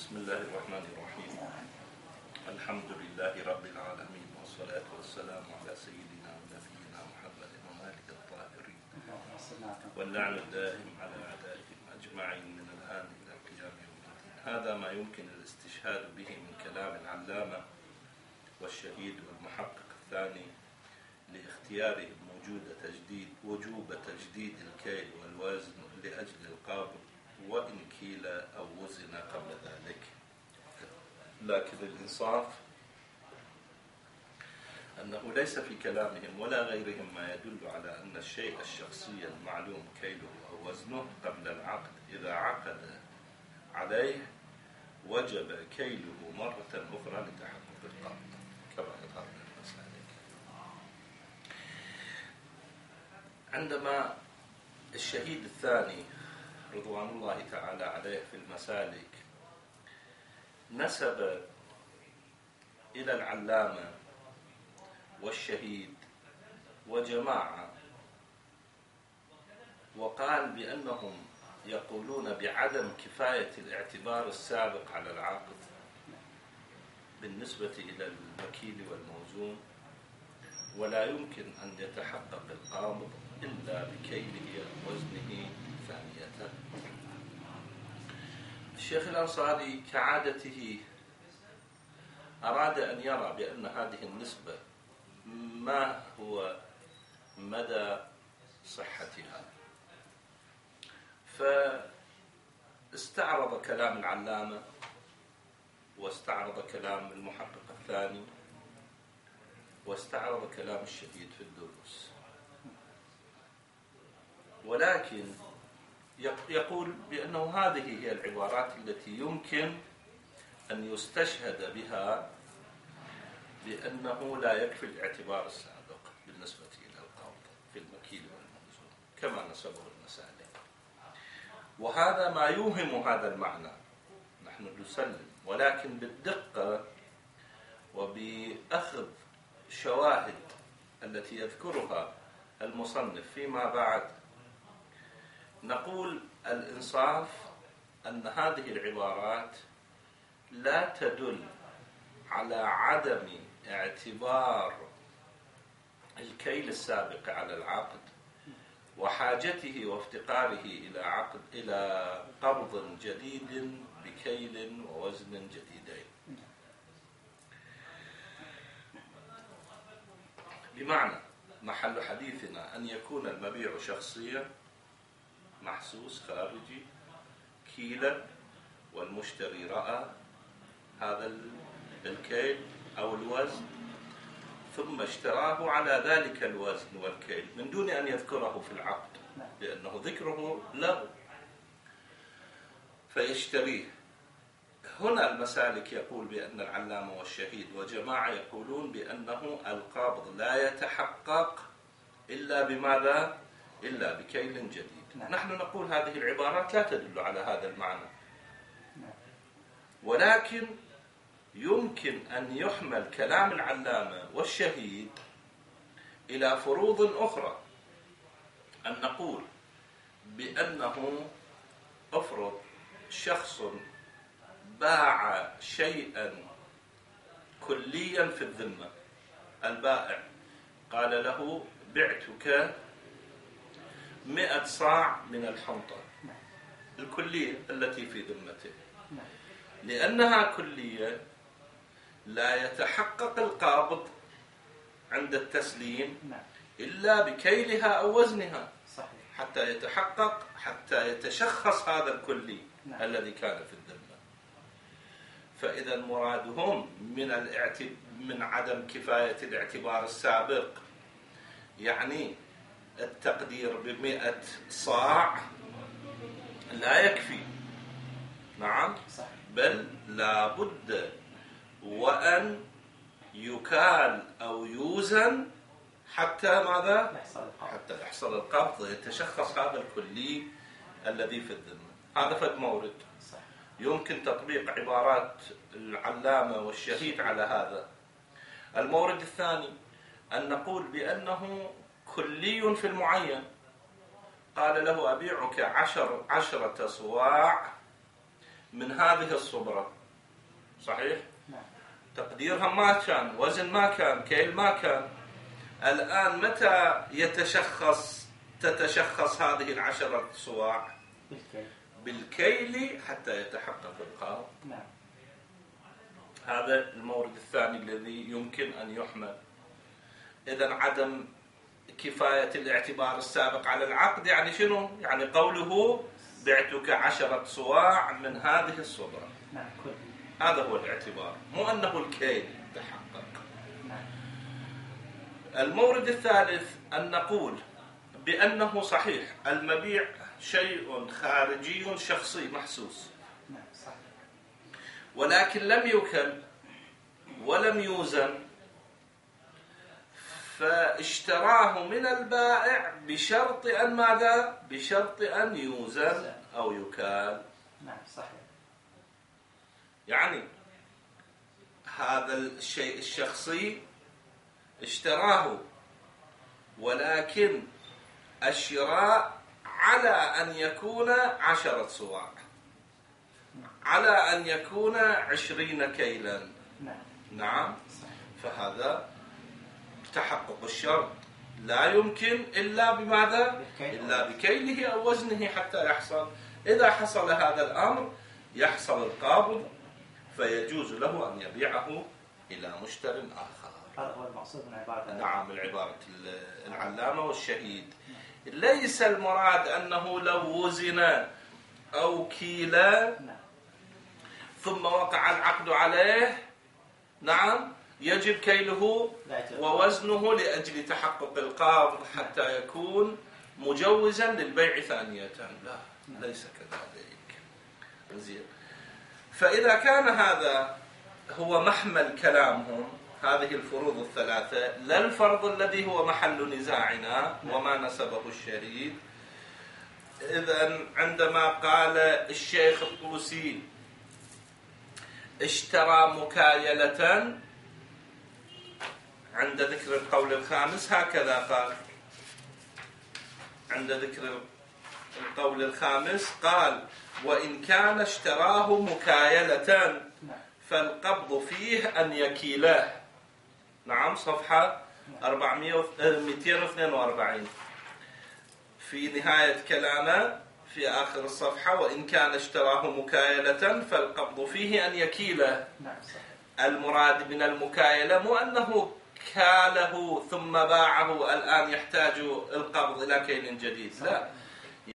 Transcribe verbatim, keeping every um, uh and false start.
بسم الله الرحمن الرحيم. الحمد لله رب العالمين، والصلاة والسلام على سيدنا ونبينا محمد وآله الطاهرين، واللعن الدائم على أعدائهم أجمعين من الآن إلى قيام يوم الدين. هذا ما يمكن الاستشهاد به من كلام العلامة والشهيد والمحقق الثاني لاختيارهم وجود تجديد وجوب تجديد الكيل والوزن لأجل القابض وإن كيل أو وزن قبل ذلك. لكن الإنصاف أنه ليس في كلامهم ولا غيرهم ما يدل على أن الشيء الشخصي المعلوم كيله أو وزنه قبل العقد إذا عقد عليه وجب كيله مرة أخرى لتحقق القبض كما يظهر من المسالك. عندما الشهيد الثاني رضوان الله تعالى عليه في المسالك نسب إلى العلامة والشهيد وجماعة وقال بأنهم يقولون بعدم كفاية الاعتبار السابق على العقد بالنسبة إلى المكيل والموزون، ولا يمكن أن يتحقق القابض إلا بكيله ووزنه ثانية. الشيخ الأنصاري كعادته أراد أن يرى بأن هذه النسبة ما هو مدى صحتها، فاستعرض كلام العلامة واستعرض كلام المحقق الثاني واستعرض كلام الشهيد في الدروس، ولكن يقول بأنه هذه هي العبارات التي يمكن أن يستشهد بها بأنه لا يكفي الاعتبار السابق بالنسبة إلى القبض في المكيل والموزون كما نسبه المسالك، وهذا ما يوهم هذا المعنى. نحن نسلم، ولكن بالدقة وبأخذ الشواهد التي يذكرها المصنف فيما بعد نقول الإنصاف أن هذه العبارات لا تدل على عدم اعتبار الكيل السابق على العقد وحاجته وافتقاره إلى عقد إلى قبض جديد بكيل ووزن جديدين، بمعنى محل حديثنا أن يكون المبيع شخصيا محسوس خارجي كيلا والمشتري رأى هذا الكيل أو الوزن ثم اشتراه على ذلك الوزن والكيل من دون أن يذكره في العقد لأنه ذكره له فيشتريه. هنا المسالك يقول بأن العلامة والشهيد وجماعة يقولون بأنه القابض لا يتحقق إلا بماذا؟ إلا بكيل جديد. نعم. نحن نقول هذه العبارات لا تدل على هذا المعنى، ولكن يمكن أن يحمل كلام العلامة والشهيد إلى فروض أخرى، أن نقول بأنه أفرض شخص باع شيئا كليا في الذمة، البائع قال له بعتك مئة صاع من الحنطة الكلية التي في ذمته، لأنها كلية لا يتحقق القابض عند التسليم إلا بكيلها أو وزنها حتى يتحقق حتى يتشخص هذا الكلي الذي كان في الذمة. فإذا مرادهم من الاعتب من عدم كفاية الاعتبار السابق يعني التقدير بمئة صاع لا يكفي، نعم، بل لا بد وأن يكال أو يوزن حتى ماذا؟ حتى يحصل القبض يتشخص هذا الكلي الذي في الذمة. هذا فد مورد يمكن تطبيق عبارات العلامة والشهيد على هذا. المورد الثاني أن نقول بأنه كلي في المعين، قال له أبيعك عشر عشرة صواع من هذه الصبرة. صحيح؟ نعم. تقديرها ما كان، وزن ما كان، كيل ما كان. الآن متى يتشخص تتشخص هذه العشرة صواع؟ بالكيل. بالكيل حتى يتحقق القابض. نعم. هذا المورد الثاني الذي يمكن أن يحمل. إذن عدم كفاية الاعتبار السابق على العقد يعني شنو؟ يعني قوله بعتك عشرة صواع من هذه الصبرة. نعم. كل. هذا هو الاعتبار، مو أنه الكيل تحقق. نعم. المورد الثالث أن نقول بأنه صحيح المبيع شيء خارجي شخصي محسوس. نعم. صحيح. ولكن لم يكل ولم يوزن، فاشتراه من البائع بشرط أن ماذا؟ بشرط أن يوزن أو يكال. نعم. صحيح. يعني هذا الشيء الشخصي اشتراه، ولكن الشراء على أن يكون عشرة صواع، على أن يكون عشرين كيلا. نعم. نعم. فهذا تحقق الشرط لا يمكن إلا بماذا؟ إلا بكيله أو وزنه حتى يحصل. إذا حصل هذا الأمر يحصل القابض، فيجوز له أن يبيعه إلى مشتر آخر. هذا هو المقصود من عبارة. نعم، العبارة العلامة والشهيد. ليس المراد أنه لو وزن أو كيلا ثم وقع العقد عليه، نعم، يجب كيله ووزنه لأجل تحقق القابض حتى يكون مجوزا للبيع ثانية. لا، ليس كذلك. زين. فإذا كان هذا هو محمل كلامهم، هذه الفروض الثلاثة، لا الفرض الذي هو محل نزاعنا وما نسبه الشريك. إذن عندما قال الشيخ الطوسي اشترى مكايلة، عند ذكر القول الخامس هكذا قال، عند ذكر القول الخامس قال: وإن كان اشتراه مكايلة فالقبض فيه أن يكيله. نعم، صفحة مئتين واثنين وأربعين في نهاية كلامه في آخر الصفحة: وإن كان اشتراه مكايلة فالقبض فيه أن يكيله. المراد من المكايلة مو أنه كاله ثم باعه الآن يحتاج القبض إلى كيل جديد، لا،